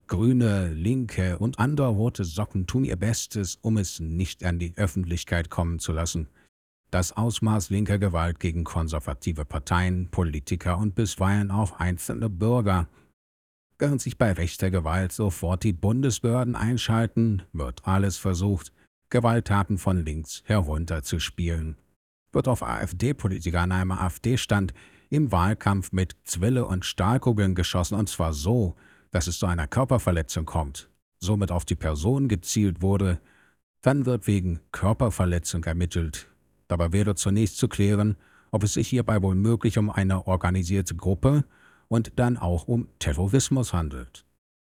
Grüne, Linke und andere rote Socken tun ihr Bestes, um es nicht an die Öffentlichkeit kommen zu lassen. Das Ausmaß linker Gewalt gegen konservative Parteien, Politiker und bisweilen auch einzelne Bürger. Während sich bei rechter Gewalt sofort die Bundesbehörden einschalten, wird alles versucht, Gewalttaten von links herunterzuspielen. Wird auf AfD-Politiker an einem AfD-Stand im Wahlkampf mit Zwille und Stahlkugeln geschossen, und zwar so, dass es zu einer Körperverletzung kommt, somit auf die Person gezielt wurde, dann wird wegen Körperverletzung ermittelt. Dabei wäre zunächst zu klären, ob es sich hierbei womöglich um eine organisierte Gruppe und dann auch um Terrorismus handelt.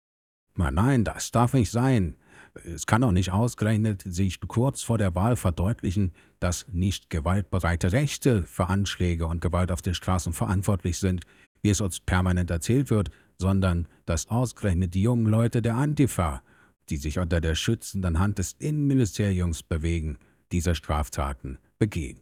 Nein, das darf nicht sein. Es kann doch nicht ausgerechnet sich kurz vor der Wahl verdeutlichen, dass nicht gewaltbereite Rechte für Anschläge und Gewalt auf den Straßen verantwortlich sind, wie es uns permanent erzählt wird, sondern dass ausgerechnet die jungen Leute der Antifa, die sich unter der schützenden Hand des Innenministeriums bewegen, diese Straftaten begehen.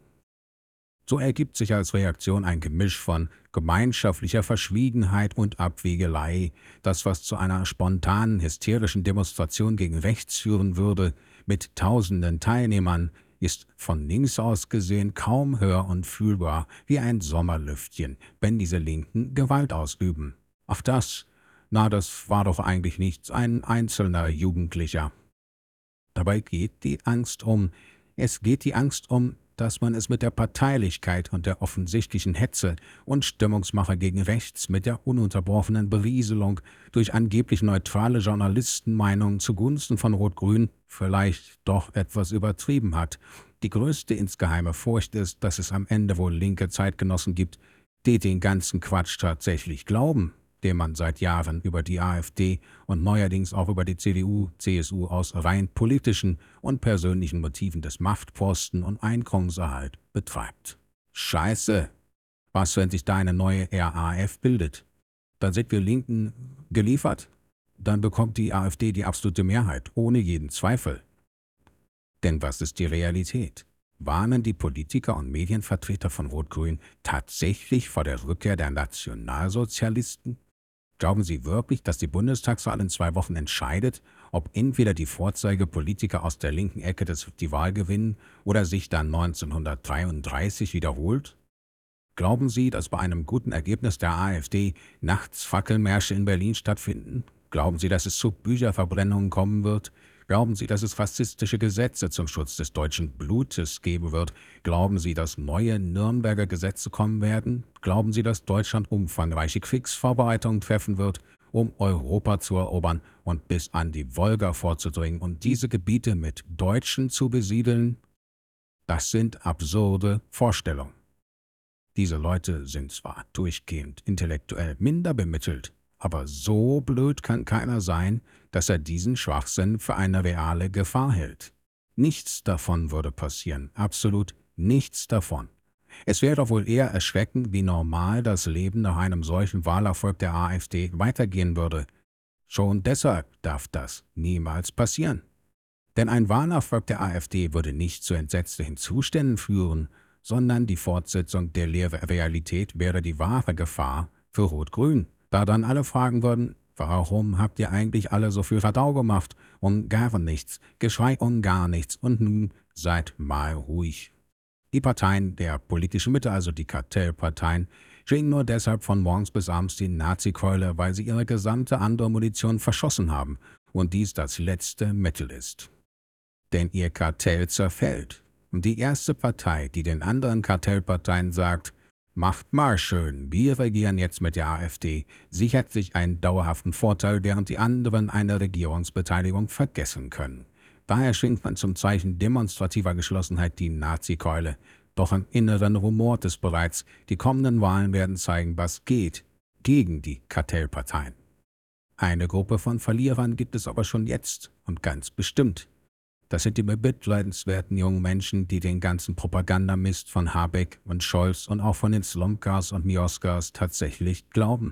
So ergibt sich als Reaktion ein Gemisch von gemeinschaftlicher Verschwiegenheit und Abwiegelei. Das, was zu einer spontanen, hysterischen Demonstration gegen rechts führen würde, mit tausenden Teilnehmern, ist von links aus gesehen kaum hör- und fühlbar wie ein Sommerlüftchen, wenn diese Linken Gewalt ausüben. Ach das war doch eigentlich nichts, ein einzelner Jugendlicher. Dabei geht die Angst um. Es geht die Angst um, dass man es mit der Parteilichkeit und der offensichtlichen Hetze und Stimmungsmache gegen rechts, mit der ununterbrochenen Berieselung durch angeblich neutrale Journalistenmeinungen zugunsten von Rot-Grün vielleicht doch etwas übertrieben hat. Die größte insgeheime Furcht ist, dass es am Ende wohl linke Zeitgenossen gibt, die den ganzen Quatsch tatsächlich glauben, den man seit Jahren über die AfD und neuerdings auch über die CDU, CSU aus rein politischen und persönlichen Motiven des Machtposten und Einkommenserhalt betreibt. Scheiße! Was, wenn sich da eine neue RAF bildet? Dann sind wir Linken geliefert. Dann bekommt die AfD die absolute Mehrheit, ohne jeden Zweifel. Denn was ist die Realität? Warnen die Politiker und Medienvertreter von Rot-Grün tatsächlich vor der Rückkehr der Nationalsozialisten? Glauben Sie wirklich, dass die Bundestagswahl in 2 Wochen entscheidet, ob entweder die Vorzeigepolitiker aus der linken Ecke die Wahl gewinnen oder sich dann 1933 wiederholt? Glauben Sie, dass bei einem guten Ergebnis der AfD nachts Fackelmärsche in Berlin stattfinden? Glauben Sie, dass es zu Bücherverbrennungen kommen wird? Glauben Sie, dass es rassistische Gesetze zum Schutz des deutschen Blutes geben wird? Glauben Sie, dass neue Nürnberger Gesetze kommen werden? Glauben Sie, dass Deutschland umfangreiche Kriegsvorbereitungen treffen wird, um Europa zu erobern und bis an die Wolga vorzudringen und diese Gebiete mit Deutschen zu besiedeln? Das sind absurde Vorstellungen. Diese Leute sind zwar durchgehend intellektuell minder bemittelt, aber so blöd kann keiner sein, dass er diesen Schwachsinn für eine reale Gefahr hält. Nichts davon würde passieren, absolut nichts davon. Es wäre doch wohl eher erschreckend, wie normal das Leben nach einem solchen Wahlerfolg der AfD weitergehen würde. Schon deshalb darf das niemals passieren. Denn ein Wahlerfolg der AfD würde nicht zu entsetzlichen Zuständen führen, sondern die Fortsetzung der Realität wäre die wahre Gefahr für Rot-Grün. Da dann alle fragen würden, warum habt ihr eigentlich alle so viel Radau gemacht und gar nichts, Geschrei und gar nichts und nun seid mal ruhig. Die Parteien der politischen Mitte, also die Kartellparteien, schwingen nur deshalb von morgens bis abends die Nazi-Keule, weil sie ihre gesamte andere Munition verschossen haben und dies das letzte Mittel ist. Denn ihr Kartell zerfällt. Und die erste Partei, die den anderen Kartellparteien sagt, macht mal schön, wir regieren jetzt mit der AfD, sichert sich einen dauerhaften Vorteil, während die anderen eine Regierungsbeteiligung vergessen können. Daher schwingt man zum Zeichen demonstrativer Geschlossenheit die Nazi-Keule. Doch im Inneren rumort es bereits, die kommenden Wahlen werden zeigen, was geht gegen die Kartellparteien. Eine Gruppe von Verlierern gibt es aber schon jetzt und ganz bestimmt. Das sind die bemitleidenswerten jungen Menschen, die den ganzen Propagandamist von Habeck und Scholz und auch von den Slomkas und Mioskas tatsächlich glauben.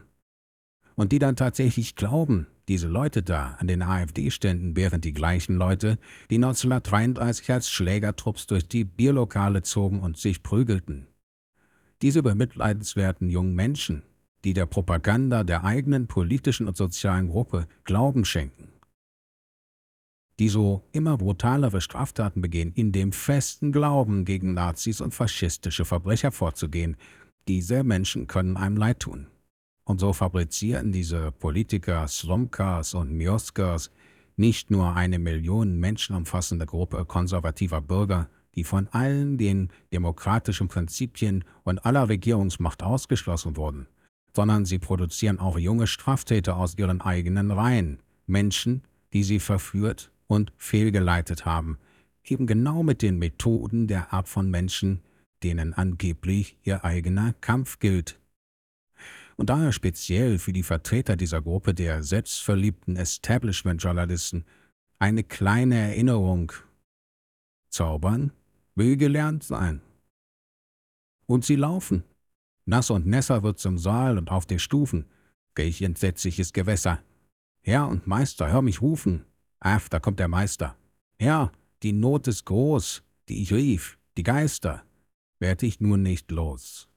Und die dann tatsächlich glauben, diese Leute da an den AfD-Ständen wären die gleichen Leute, die 1933 als Schlägertrupps durch die Bierlokale zogen und sich prügelten. Diese bemitleidenswerten jungen Menschen, die der Propaganda der eigenen politischen und sozialen Gruppe Glauben schenken, die so immer brutalere Straftaten begehen, in dem festen Glauben, gegen Nazis und faschistische Verbrecher vorzugehen. Diese Menschen können einem leid tun. Und so fabrizieren diese Politiker Slomkas und Mioskas nicht nur eine Million Menschen umfassende Gruppe konservativer Bürger, die von allen den demokratischen Prinzipien und aller Regierungsmacht ausgeschlossen wurden, sondern sie produzieren auch junge Straftäter aus ihren eigenen Reihen, Menschen, die sie verführt und fehlgeleitet haben, eben genau mit den Methoden der Art von Menschen, denen angeblich ihr eigener Kampf gilt. Und daher speziell für die Vertreter dieser Gruppe der selbstverliebten Establishment-Journalisten eine kleine Erinnerung: Zaubern will gelernt sein. Und sie laufen. Nass und nässer wird's im Saal und auf den Stufen. Welch entsetzliches Gewässer. Herr und Meister, hör mich rufen. Ach, da kommt der Meister. Herr, die Not ist groß, die ich rief, die Geister, werd ich nun nicht los.